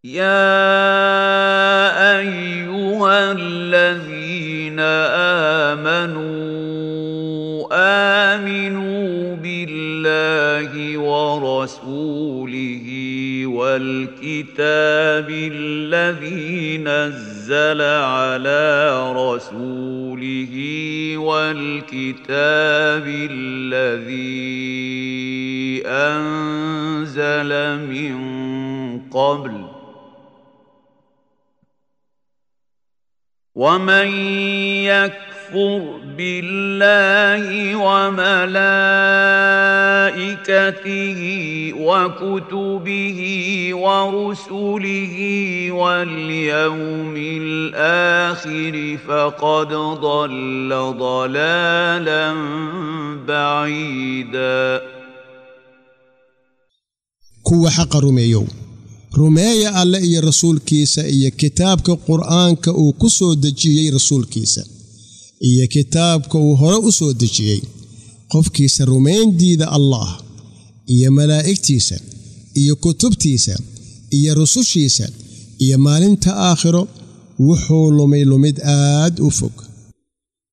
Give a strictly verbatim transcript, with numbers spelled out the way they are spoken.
يا أيها الذين آمنوا آمنوا بالله ورسوله والكتاب الذي نزل على رسوله والكتاب الذي أنزل من قبل ومن يكفر بالله وملائكته وكتبه ورسله واليوم الآخر فقد ضل ضلالا بعيدا. كوا حق رميو رماية الله إيا رسول كيسا إيا كتابك قرآنك أو كسو دجيي رسول كيسا إيا كتابك أو هرأ أسو دجيي قف كيسا رمين ديد الله إيا ملائكتيسا إيا كتبتيسا إيا رسوشيسا إيا مالنت آخر وحو لمي لمد آد أفق